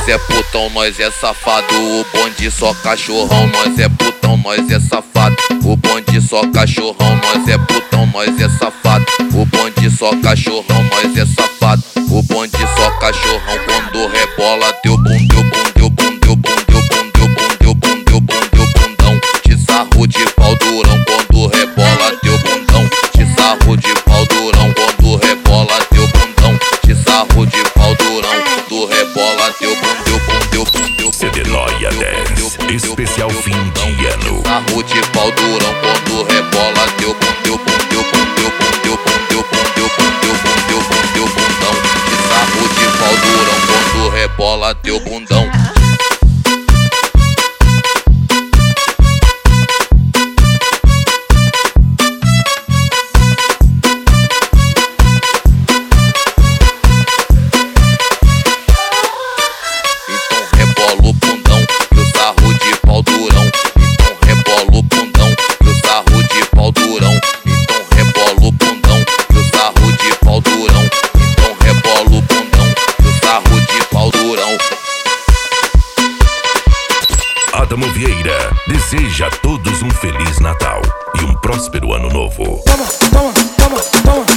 Nós é putão, nós é safado. O bonde só cachorrão. Nós é putão, nós é safado. O bonde só cachorrão. Nós é putão, nós é safado. O bonde só cachorrão. Nós é safado. O bonde só cachorrão. Quando rebola teu bum, teu bum, teu bum, teu bum, teu bum, teu bum, teu bum, teu bum, teu bundão. Te sarro de pau durão. Quando rebola teu bundão. Te sarro de pau durão. Quando rebola teu bundão. Te sarro de pau durão. Quando rebola teu bum, teu bum, teu bum, teu bum. CD Noia 10, especial fim de ano. Sarro de pau durão. Quando rebola teu bum, teu bum, teu bum, teu bum, teu bum, teu bum, teu bum, teu bum, teu bum, teu bundão. Te sarro de pau durão. Quando rebola teu bundão. Adamo Vieira deseja a todos um Feliz Natal e um próspero Ano Novo. Toma, toma, toma, toma.